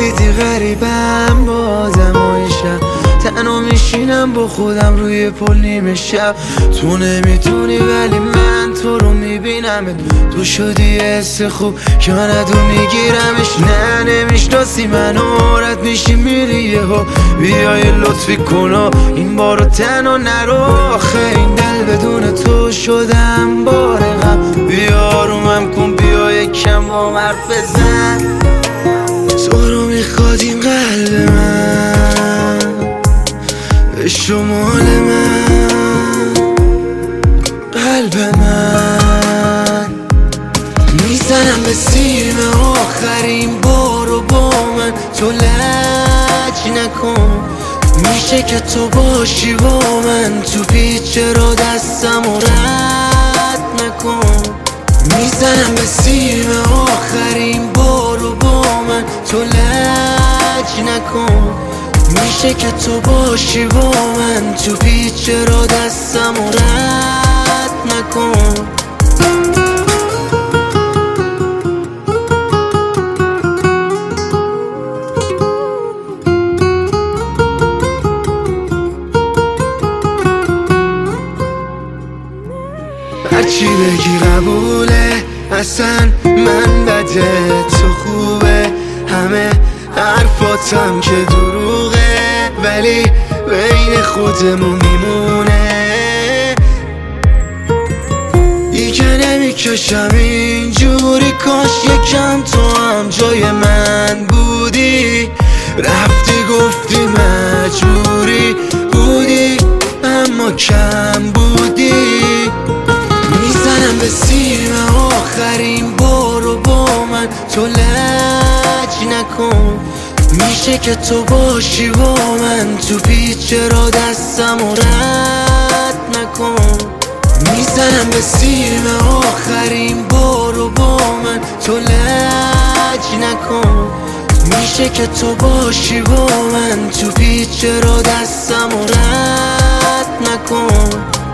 دیدی غریبم بازم و شب تنها میشینم با خودم روی پل نیمه شب. تو نمیتونی ولی من تو رو میبینم، تو شدی حس خوب که من ادو میگیرمش. نه نمیشناسی منو، رد میشی میری یهو، بیای لطفی کن این بارو تنها نرو. آخه این دل بدون تو شدم بار غم، بیا آرومم کن، بیا یکم با حرف بزن. تو رو میخواد این قلب من به شمال من، قلب من میزنم به سیم آخرین بارو با من. تو لج نکن، میشه که تو باشی با من، تو پیچ را دستم و رد نکن. میزنم به سیم آخرین بارو با من، تو لج نکن، میشه که تو باشی با من، تو پیچ را دستم و رد نکن. هرچی بگی قبوله، اصلا من بده تو خوبه، همه حرفاتم که دروغه ولی بین خودمون میمونه. دیگه نمیکشم اینجوری، کاش یکم تو هم جای من بودی. رفتی گفتی مجبوری بودی اما کم بودی. میزنم به سیم آخرین بارو با من، تو لج نکن، میشه که تو باشی با من، تو پیچ را دستم و رد نکن. میزنم به سیم آخرین بارو با من، تو لج نکن، میشه که تو باشی با من، تو پیچ را دستم و رد نکن.